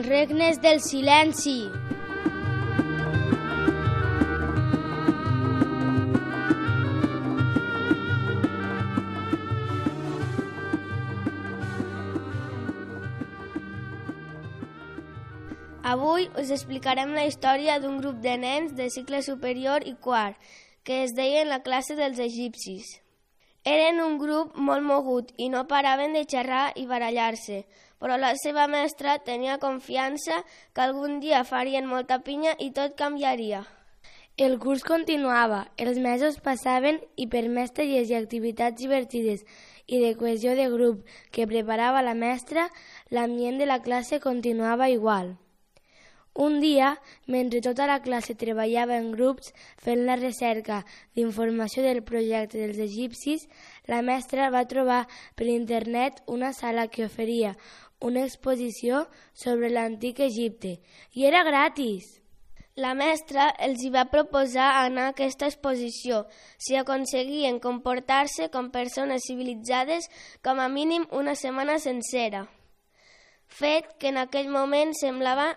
regnes del silenci. Avui us explicarem la història d'un grup de nens de cicle superior i quart, que es deien la classe dels egipcis. Eren un grup molt mogut i no paraven de xerrar i barallar-se, però la seva mestra tenia confiança que algun dia farien molta pinya i tot canviaria. El curs continuava, els mesos passaven i per més tallers i activitats divertides i de cohesió de grup que preparava la mestra, l'ambient de la classe continuava igual. Un dia, mentre tota la classe treballava en grups fent la recerca d'informació del projecte dels egipcis, la mestra va trobar per internet una sala que oferia una exposició sobre l'antic Egipte i era gratis. La mestra els hi va proposar anar a aquesta exposició si aconseguien comportar-se com persones civilitzades com a mínim una setmana sencera. Fet que en aquell moment semblava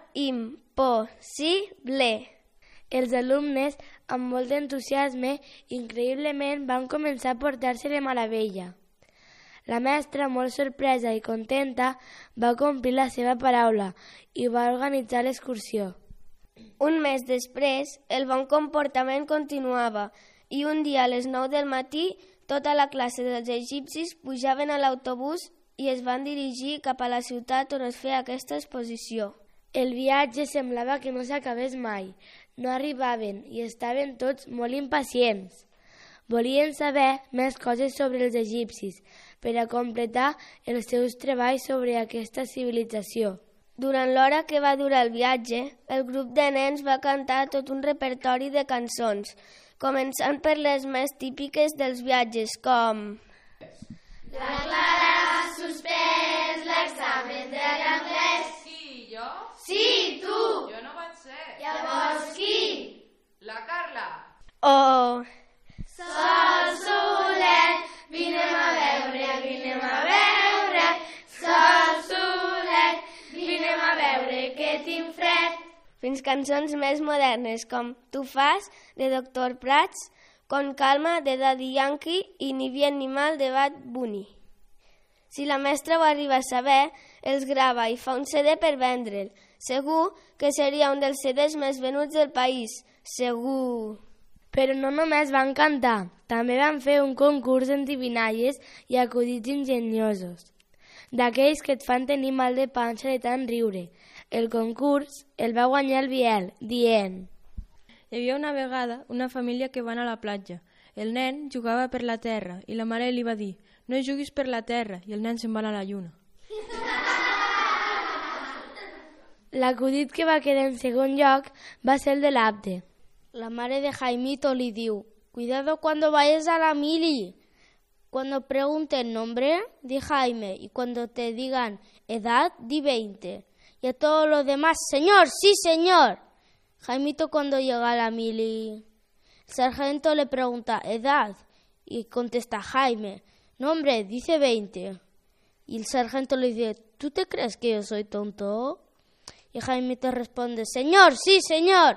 impossible. Els alumnes, amb molt d'entusiasme, increïblement van començar a portar-se de meravella. La mestra, molt sorpresa i contenta, va complir la seva paraula i va organitzar l'excursió. Un mes després, el bon comportament continuava i un dia a les 9 del matí tota la classe dels egipcis pujaven a l'autobús i es van dirigir cap a la ciutat on es feia aquesta exposició. El viatge semblava que no s'acabés mai. No arribaven i estaven tots molt impacients. Volien saber més coses sobre els egipcis per a completar els seus treballs sobre aquesta civilització. Durant l'hora que va durar el viatge, el grup de nens va cantar tot un repertori de cançons, començant per les més típiques dels viatges, com... La Clara ha suspès l'examen de l'anglès. Qui, jo? Sí, tu! Jo no vaig ser. Llavors qui? La Carla. Oh! Sol solet, vinem a veure. Sol solet, vinem a veure que tinc fred. Fins cançons més modernes com Tu fas, de Dr. Prats, Con calma, de Daddy Yankee i Ni bien ni mal, de Bad Bunny. Si la mestra ho arriba a saber, els grava i fa un CD per vendre'l. Segur que seria un dels CDs més venuts del país. Segur. Però no només van cantar, també van fer un concurs d'endivinalles i acudits enginyosos, d'aquells que et fan tenir mal de panxa de tant riure. El concurs el va guanyar el Biel, dient: Hi havia una vegada una família que va anar a la platja. El nen jugava per la terra i la mare li va dir: no juguis per la terra, i el nen se'n va anar a la lluna. L'acudit que va quedar en segon lloc va ser el de l'Abde. La mare de Jaimito li diu: cuidado cuando vayas a la mili. Cuando pregunten nombre, di Jaime, y cuando te digan edad, di 20. Y a todos los demás, señor, sí señor. Jaimito cuando llega a la mili, el sargento le pregunta edad y contesta Jaime, nombre, dice 20. Y el sargento le dice: ¿tú te crees que yo soy tonto? Y Jaimito responde: señor, sí señor.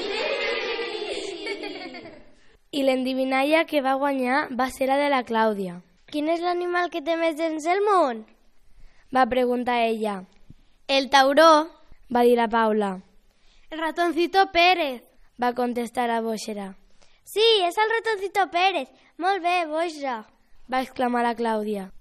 I l'endivinalla que va guanyar va ser la de la Clàudia. Quin és l'animal que té més dents del món? Va preguntar ella. El tauró, va dir la Paula. El ratoncito Pérez, va contestar la Boixera. Sí, és el ratoncito Pérez. Molt bé, Boixera, va exclamar la Clàudia.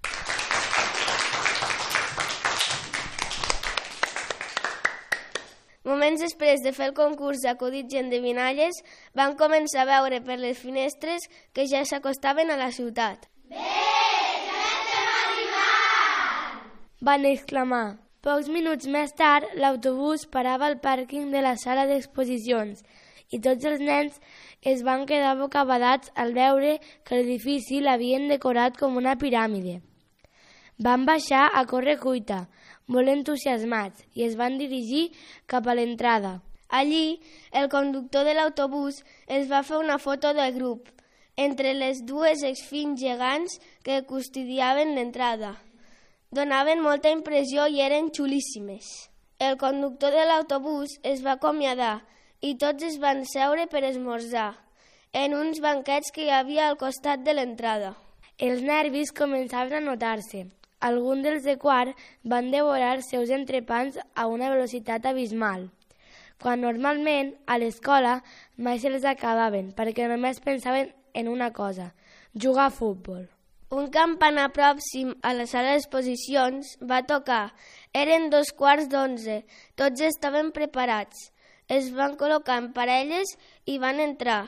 Moments després de fer el concurs d'acudits i endevinalles, van començar a veure per les finestres que ja s'acostaven a la ciutat. Bé, ja estem arribant! Van exclamar. Pocs minuts més tard, l'autobús parava al pàrquing de la sala d'exposicions i tots els nens es van quedar bocabadats al veure que l'edifici l'havien decorat com una piràmide. Van baixar a corre cuita, molt entusiasmats, i es van dirigir cap a l'entrada. Allí, el conductor de l'autobús els va fer una foto del grup, entre les dues esfinxs gegants que custodiaven l'entrada. Donaven molta impressió i eren xulíssimes. El conductor de l'autobús es va acomiadar i tots es van seure per esmorzar en uns banquets que hi havia al costat de l'entrada. Els nervis començaven a notar-se. Alguns dels de quart van devorar seus entrepans a una velocitat abismal, quan normalment a l'escola mai se'ls acabaven perquè només pensaven en una cosa, jugar a futbol. Un campanar pròxim a la sala d'exposicions va tocar. Eren 11:15. Tots estaven preparats. Es van col·locar en parelles i van entrar.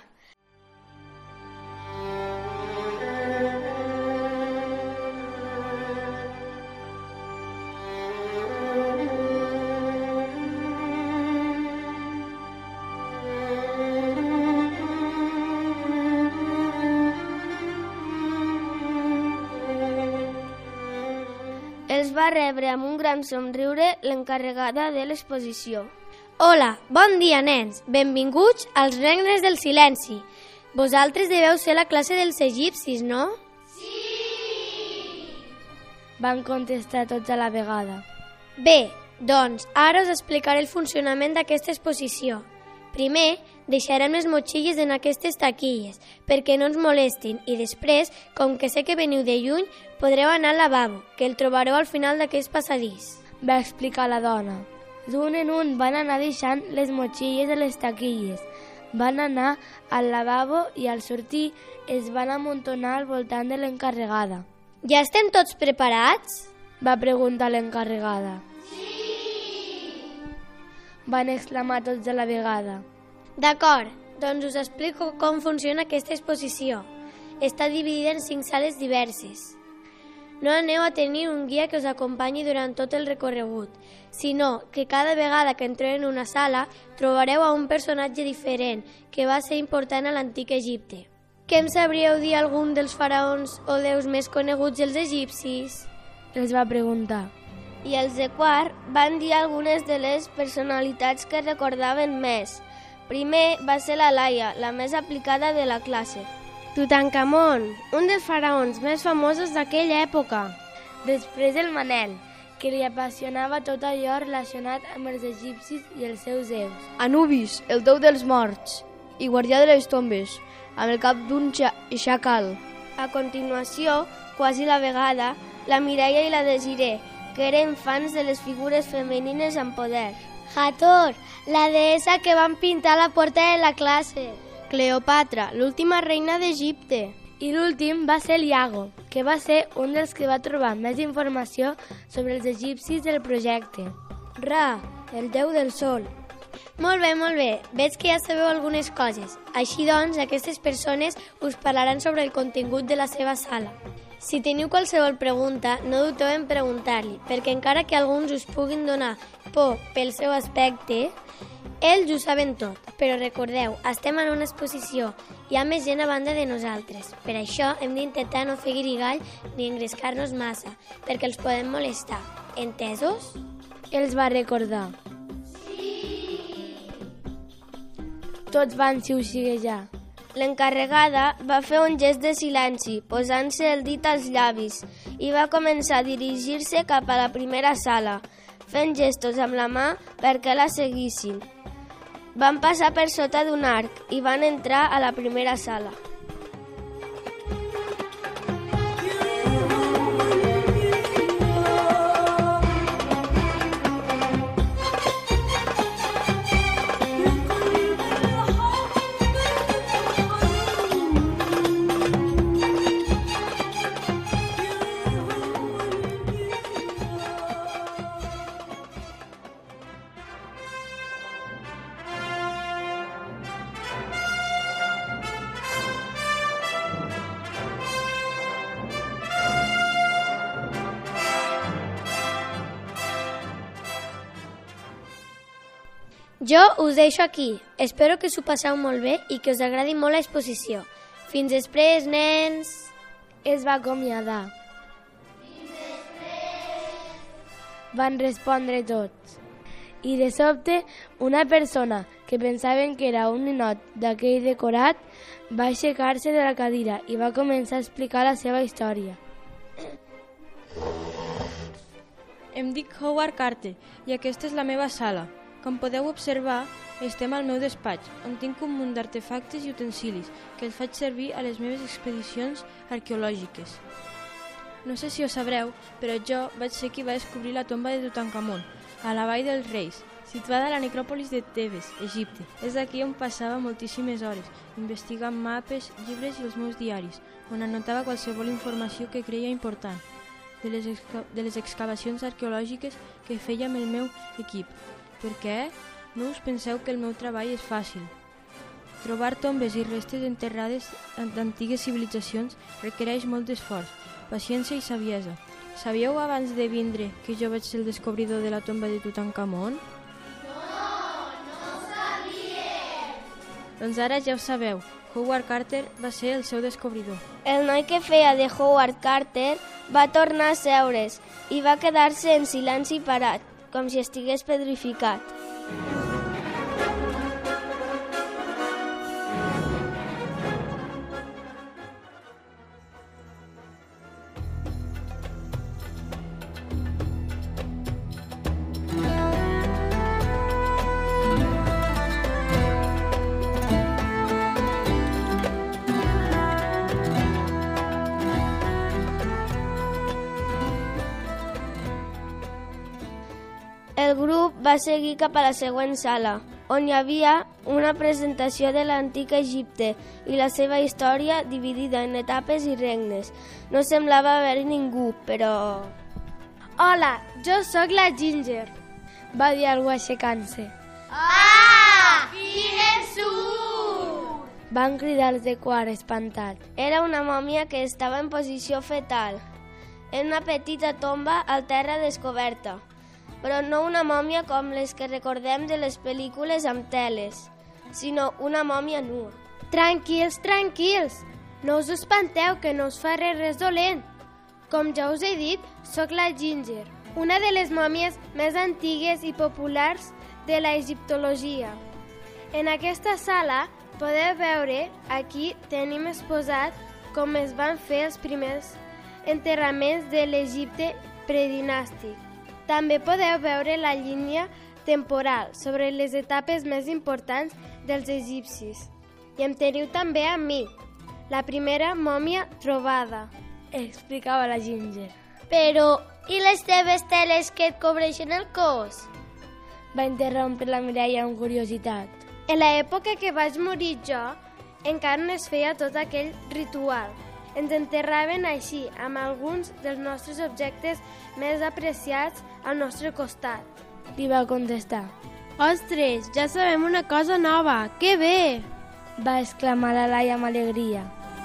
Els va rebre amb un gran somriure l'encarregada de l'exposició. Hola, bon dia, nens. Benvinguts als Regnes del Silenci. Vosaltres deveu ser la classe dels egipcis, no? Van contestar tots a la vegada. Bé, doncs ara us explicaré el funcionament d'aquesta exposició. Primer, deixarem les motxilles en aquestes taquilles perquè no ens molestin i després, com que sé que veniu de lluny, podreu anar al lavabo, que el trobareu al final d'aquest passadís. Va explicar la dona. D'un en un van anar deixant les motxilles a les taquilles. Van anar al lavabo i al sortir es van amuntonar al voltant de l'encarregada. Ja estem tots preparats? Va preguntar l'encarregada. Sí! Van exclamar tots a la vegada. D'acord, doncs us explico com funciona aquesta exposició. Està dividida en 5 sales diverses. No aneu a tenir un guia que us acompanyi durant tot el recorregut, sinó que cada vegada que entreu en una sala trobareu a un personatge diferent que va ser important a l'antic Egipte. Què em sabríeu dir algun dels faraons o déus més coneguts dels egipcis? Els va preguntar. I els de quart van dir algunes de les personalitats que recordaven més. Primer va ser la Laia, la més aplicada de la classe. Tutankamon, un dels faraons més famosos d'aquella època. Després el Manel, que li apassionava tot allò relacionat amb els egipcis i els seus déus. Anubis, el déu dels morts i guardià de les tombes, amb el cap d'un xacal. A continuació, quasi la vegada, la Mireia i la Desiree, que eren fans de les figures femenines amb poder. Hathor, la deessa que van pintar a la porta de la classe. Cleopatra, l'última reina d'Egipte. I l'últim va ser Iago, que va ser un dels que va trobar més informació sobre els egipcis del projecte. Ra, el déu del sol. Molt bé. Veig que ja sabeu algunes coses. Així doncs, aquestes persones us parlaran sobre el contingut de la seva sala. Si teniu qualsevol pregunta, no dubteu en preguntar-li, perquè encara que alguns us puguin donar por pel seu aspecte, ells ho saben tot. Però recordeu, estem en una exposició, hi ha més gent a banda de nosaltres. Per això hem d'intentar no fer guirigall ni engrescar-nos massa, perquè els podem molestar. Entesos? Els va recordar. Tots van xiuxiuejar. L'encarregada va fer un gest de silenci, posant-se el dit als llavis, i va començar a dirigir-se cap a la primera sala, fent gestos amb la mà perquè la seguissin. Van passar per sota d'un arc i van entrar a la primera sala. Jo us deixo aquí. Espero que s'ho passeu molt bé i que us agradi molt l'exposició. Fins després, nens! Es va acomiadar. Fins després! Van respondre tots. I de sobte, una persona que pensaven que era un ninot d'aquell decorat va aixecar-se de la cadira i va començar a explicar la seva història. Em dic Howard Carter i aquesta és la meva sala. Com podeu observar, estem al meu despatx, on tinc un munt d'artefactes i utensilis que els faig servir a les meves expedicions arqueològiques. No sé si ho sabreu, però jo vaig ser qui va descobrir la tomba de Tutankamon, a la Vall dels Reis, situada a la necròpolis de Tebes, Egipte. És aquí on passava moltíssimes hores, investigant mapes, llibres i els meus diaris, on anotava qualsevol informació que creia important de les excavacions arqueològiques que feia amb el meu equip. Per què? No us penseu que el meu treball és fàcil. Trobar tombes i restes enterrades d'antigues civilitzacions requereix molt d'esforç, paciència i saviesa. Sabíeu abans de vindre que jo vaig ser el descobridor de la tomba de Tutankamon? Doncs ara ja ho sabeu, Howard Carter va ser el seu descobridor. El noi que feia de Howard Carter va tornar a seure's i va quedar-se en silenci parat, com si estigués petrificat. El grup va seguir cap a la següent sala, on hi havia una presentació de l'antic Egipte i la seva història dividida en etapes i regnes. No semblava haver-hi ningú, però... Hola, jo sóc la Ginger, va dir algú aixecant-se. Ah! Quin ensurt! Van cridar els de quart espantats. Era una mòmia que estava en posició fetal, en una petita tomba al terra descoberta, però no una mòmia com les que recordem de les pel·lícules amb teles, sinó una mòmia nua. Tranquils, tranquils, no us espanteu que no us faré res dolent. Com ja us he dit, sóc la Ginger, una de les mòmies més antigues i populars de la egiptologia. En aquesta sala podeu veure, aquí tenim exposat com es van fer els primers enterraments de l'Egipte predinàstic. També podeu veure la línia temporal sobre les etapes més importants dels egipcis. I em teniu també a mi, la primera mòmia trobada, explicava la Ginger. Però, i les teves teles que et cobreixen el cos? Va interrompre la Mireia amb curiositat. En l'època que vaig morir jo, encara no es feia tot aquell ritual. Ens enterraven així, amb alguns dels nostres objectes més apreciats al nostre costat. Li va contestar. Ostres, ja sabem una cosa nova, que bé! Va exclamar la Laia amb alegria.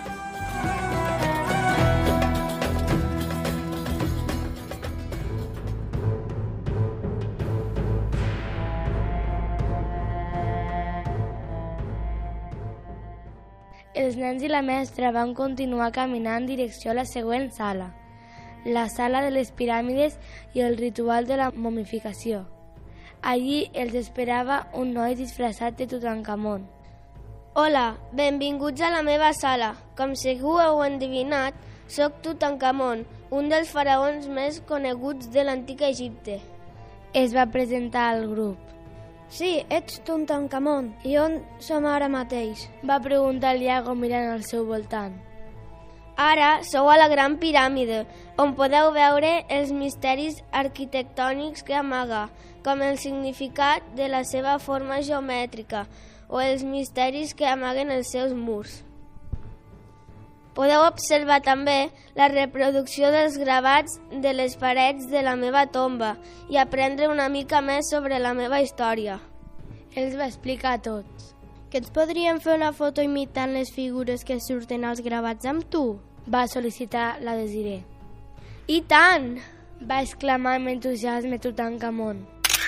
Els nens i la mestra van continuar caminant en direcció a la següent sala, la sala de les piràmides i el ritual de la momificació. Allí els esperava un noi disfressat de Tutankamon. Hola, benvinguts a la meva sala. Com segur heu endevinat, sóc Tutankamon, un dels faraons més coneguts de l'antic Egipte. Es va presentar al grup. Sí, ets Tutankamon. I on som ara mateix? Va preguntar el Iago mirant al seu voltant. Ara sou a la Gran Piràmide, on podeu veure els misteris arquitectònics que amaga, com el significat de la seva forma geomètrica o els misteris que amaguen els seus murs. Podeu observar també la reproducció dels gravats de les parets de la meva tomba i aprendre una mica més sobre la meva història. Els va explicar a tots. Que ens podríem fer una foto imitant les figures que surten als gravats amb tu? Va sol·licitar la Desiree. I tant! Va exclamar amb entusiasme Tutankamon.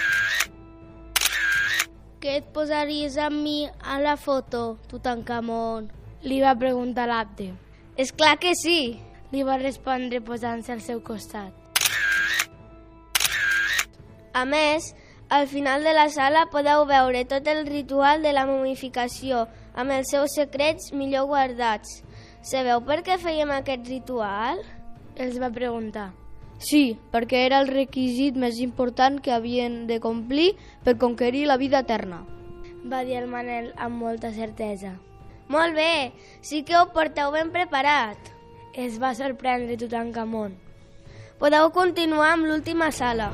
Què et posaries amb mi a la foto, Tutankamon? Li va preguntar l'Abde. És clar que sí! Li va respondre posant-se al seu costat. A més, al final de la sala podeu veure tot el ritual de la momificació, amb els seus secrets millor guardats. Sabeu per què fèiem aquest ritual? Els va preguntar. Sí, perquè era el requisit més important que havien de complir per conquerir la vida eterna. Va dir el Manel amb molta certesa. Molt bé, sí que ho porteu ben preparat. Es va sorprendre Tutankamon. Podeu continuar amb l'última sala.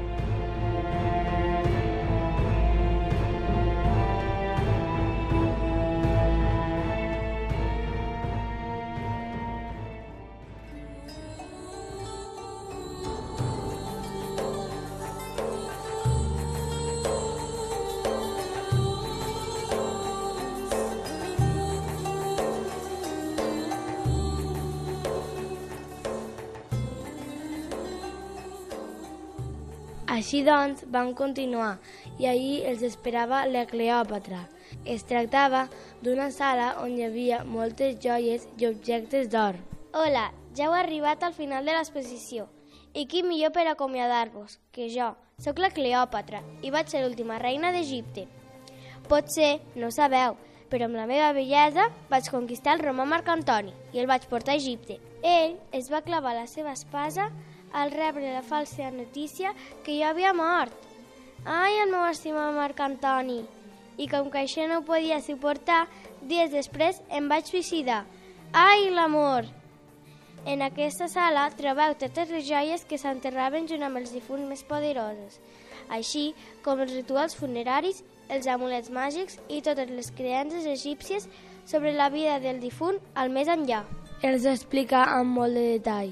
Així doncs, van continuar i ahir els esperava la Cleòpatra. Es tractava d'una sala on hi havia moltes joies i objectes d'or. Hola, ja heu arribat al final de l'exposició. I qui millor per acomiadar-vos que jo? Soc la Cleòpatra i vaig ser l'última reina d'Egipte. Potser no ho sabeu, però amb la meva bellesa vaig conquistar el romà Marc Antoni i el vaig portar a Egipte. Ell es va clavar la seva espasa al rebre la falsa notícia que jo havia mort. Ai, el meu estimat Marc Antoni! I com que això no ho podia suportar, dies després em vaig suïcidar. Ai, l'amor! En aquesta sala trobeu totes les joies que s'enterraven junt amb els difunts més poderosos, així com els rituals funeraris, els amulets màgics i totes les creences egípcies sobre la vida del difunt al més enllà. Els explica amb molt de detall.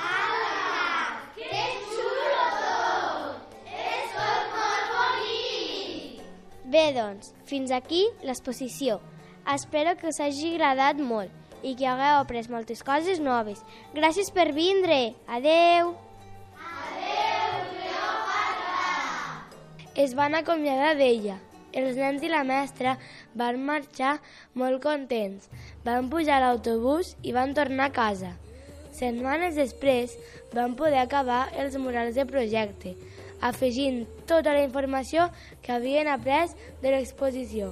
Bé, doncs, fins aquí l'exposició. Espero que us hagi agradat molt i que hagueu après moltes coses noves. Gràcies per vindre. Adeu! Es van acomiadar d'ella. Els nens i la mestra van marxar molt contents. Van pujar a l'autobús i van tornar a casa. Setmanes després van poder acabar els murals de projecte, afegint tota la informació que havien après de l'exposició.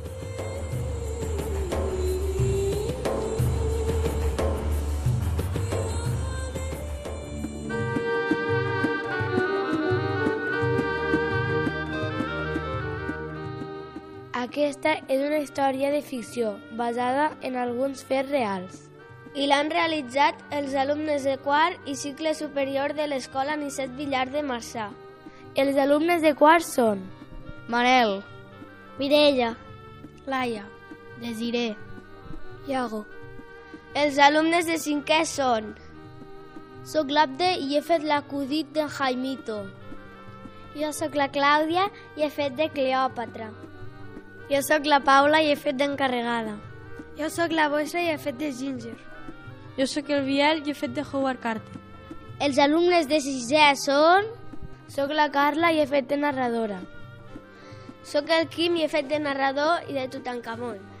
Aquesta és una història de ficció basada en alguns fets reals. I l'han realitzat els alumnes de quart i cicle superior de l'Escola Nicet Villar de Marçà. Els alumnes de quart són Manel, Mireia, Laia, Desiré, Iago. Els alumnes de cinquè són soc l'Abde i he fet l'acudit de Jaimito. Jo sóc la Clàudia i he fet de Cleòpatra. jo sóc la Paula i he fet d'encarregada. Jo sóc la Bossa i he fet de Ginger. Jo sóc el Biel i he fet de Howard Carter. Els alumnes de sisè són... Sóc la Carla i he fet de narradora. Soc el Quim i he fet de narrador i de Tutankamon.